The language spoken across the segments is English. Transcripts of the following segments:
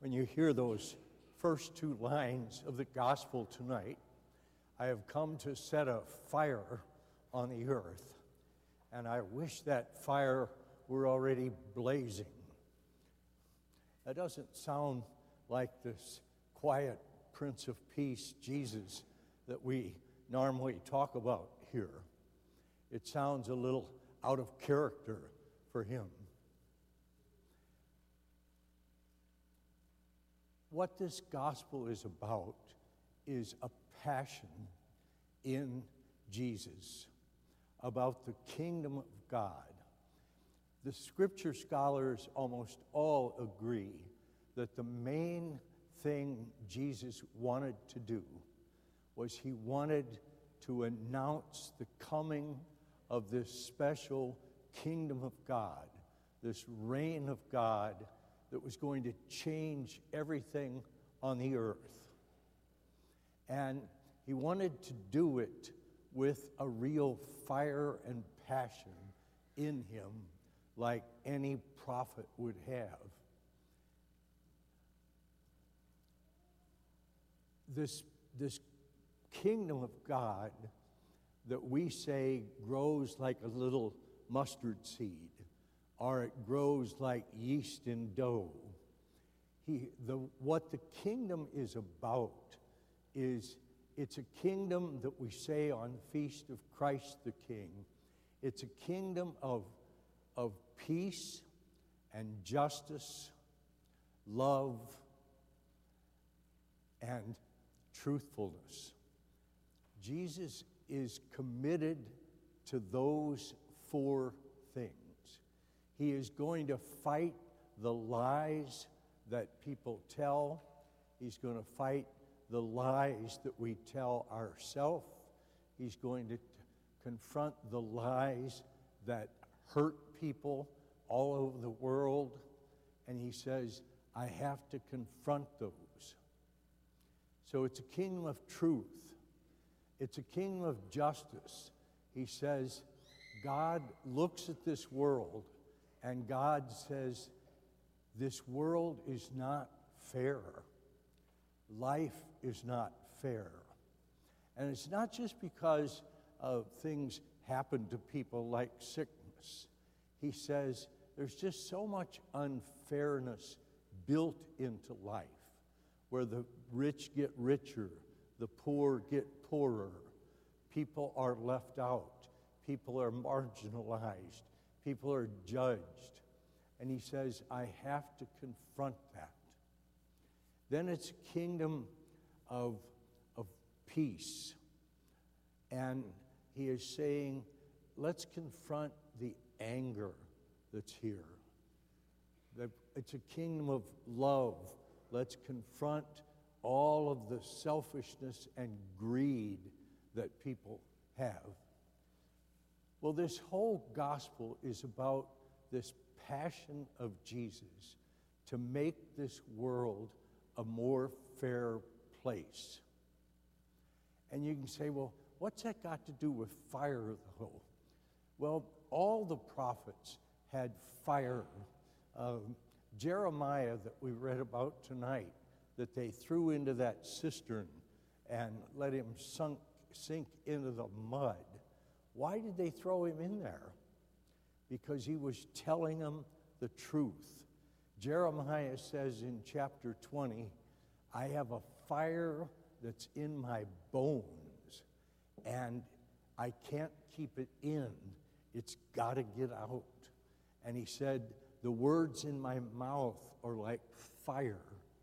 When you hear those first two lines of the gospel tonight, I have come to set a fire on the earth, and I wish that fire were already blazing. That doesn't sound like this quiet Prince of Peace, Jesus, that we normally talk about here. It sounds a little out of character for him. What this gospel is about is a passion in Jesus about the kingdom of God. The scripture scholars almost all agree that the main thing Jesus wanted to do was he wanted to announce the coming of this special kingdom of God, this reign of God that was going to change everything on the earth. And he wanted to do it with a real fire and passion in him, like any prophet would have. This kingdom of God that we say grows like a little mustard seed, or it grows like yeast in dough. What the kingdom is about is it's a kingdom that we say on the Feast of Christ the King. It's a kingdom of peace and justice, love, and truthfulness. Jesus is committed to those four things. He is going to fight the lies that people tell. He's going to fight the lies that we tell ourselves. He's going to confront the lies that hurt people all over the world. And he says, I have to confront those. So it's a kingdom of truth. It's a kingdom of justice. He says, God looks at this world, and God says, this world is not fair. Life is not fair. And it's not just because of things happen to people like sickness. He says there's just so much unfairness built into life, where the rich get richer, the poor get poorer, people are left out, people are marginalized, people are judged. And he says, I have to confront that. Then it's a kingdom of peace. And he is saying, let's confront the anger that's here. It's a kingdom of love. Let's confront all of the selfishness and greed that people have. Well, this whole gospel is about this passion of Jesus to make this world a more fair place. And you can say, well, what's that got to do with fire, though? Well, all the prophets had fire. Jeremiah, that we read about tonight, that they threw into that cistern and let him sink into the mud. Why did they throw him in there? Because he was telling them the truth. Jeremiah says in chapter 20, I have a fire that's in my bones, and I can't keep it in. It's got to get out. And he said, the words in my mouth are like fire.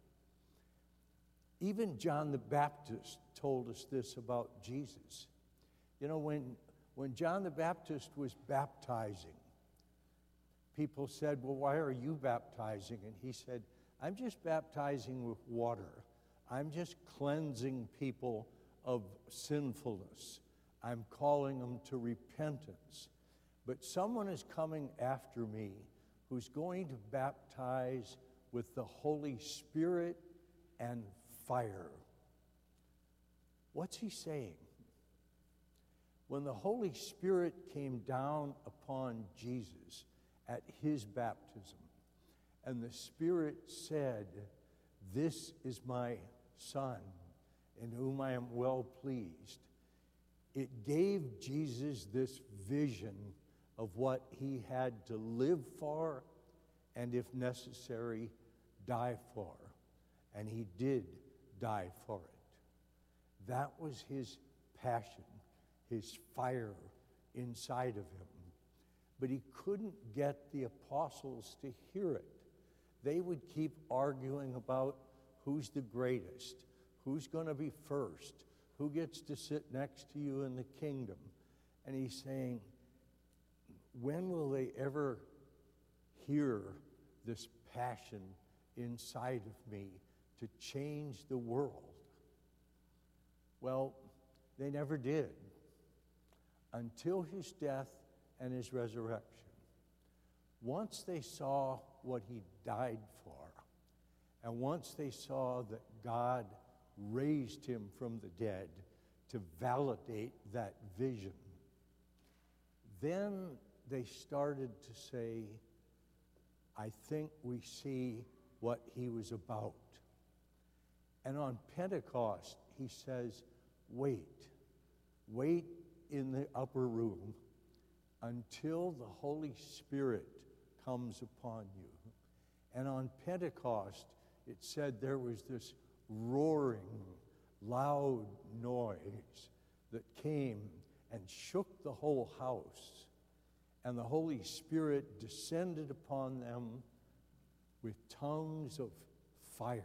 Even John the Baptist told us this about Jesus. You know, when John the Baptist was baptizing, people said, well, why are you baptizing? And he said, I'm just baptizing with water. I'm just cleansing people of sinfulness. I'm calling them to repentance. But someone is coming after me who's going to baptize with the Holy Spirit and fire. What's he saying? When the Holy Spirit came down upon Jesus at his baptism, and the Spirit said, "This is my Son, in whom I am well pleased." It gave Jesus this vision of what he had to live for and, if necessary, die for. And he did die for it. That was his passion, his fire inside of him. But he couldn't get the apostles to hear it. They would keep arguing about who's the greatest, who's going to be first, who gets to sit next to you in the kingdom. And he's saying, when will they ever hear this passion inside of me to change the world? Well, they never did, until his death and his resurrection. Once they saw what he died for, and once they saw that God raised him from the dead to validate that vision, then they started to say, "I think we see what he was about." And on Pentecost, he says, wait in the upper room until the Holy Spirit comes upon you. And on Pentecost, it said there was this roaring, loud noise that came and shook the whole house. And the Holy Spirit descended upon them with tongues of fire.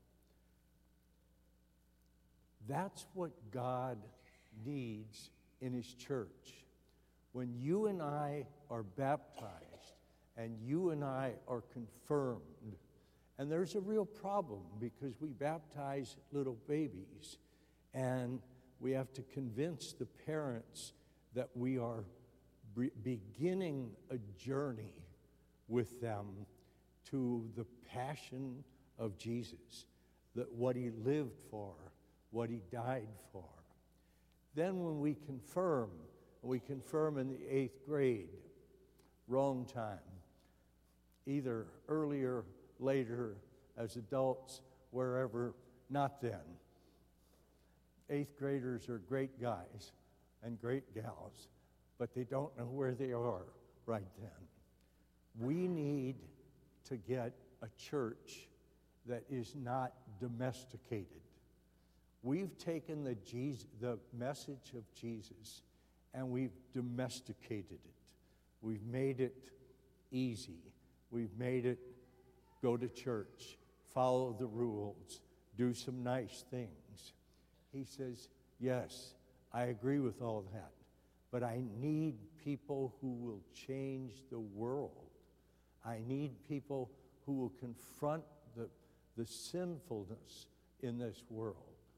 That's what God needs in his church. When you and I are baptized and you and I are confirmed, and there's a real problem because we baptize little babies and we have to convince the parents that we are beginning a journey with them to the passion of Jesus, that what he lived for, what he died for. Then when we confirm in the 8th grade, wrong time, either earlier, later, as adults, wherever, not then. 8th graders are great guys and great gals, but they don't know where they are right then. We need to get a church that is not domesticated. We've taken the message of Jesus and we've domesticated it. We've made it easy. We've made it go to church, follow the rules, do some nice things. He says, yes, I agree with all that, but I need people who will change the world. I need people who will confront the sinfulness in this world.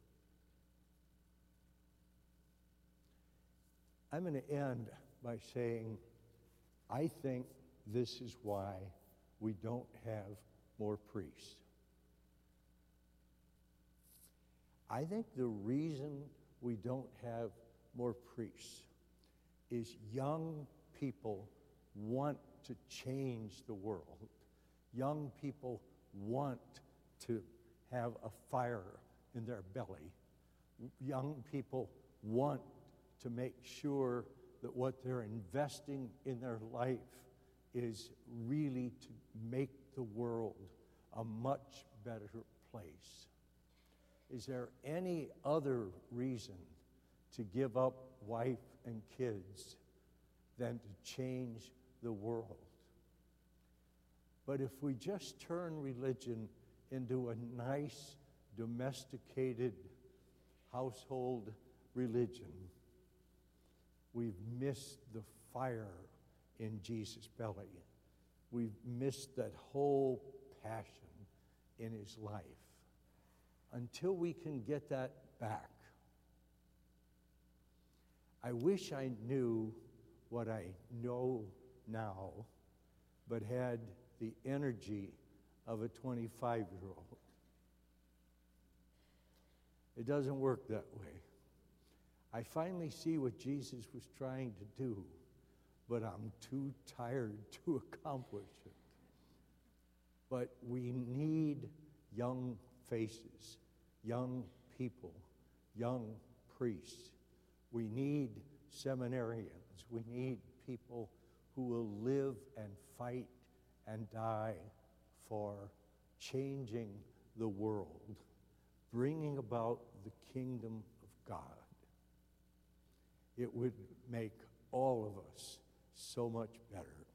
I'm going to end by saying, I think this is why we don't have more priests. I think the reason we don't have more priests is young people want to change the world. Young people want to have a fire in their belly. Young people want to make sure that what they're investing in their life is really to make the world a much better place. Is there any other reason to give up wife and kids than to change the world? But if we just turn religion into a nice, domesticated household religion, we've missed the fire in Jesus' belly. We've missed that whole passion in his life. Until we can get that back, I wish I knew what I know now, but had the energy of a 25-year-old. It doesn't work that way. I finally see what Jesus was trying to do, but I'm too tired to accomplish it. But we need young faces, young people, young priests. We need seminarians. We need people who will live and fight and die for changing the world, bringing about the kingdom of God. It would make all of us so much better.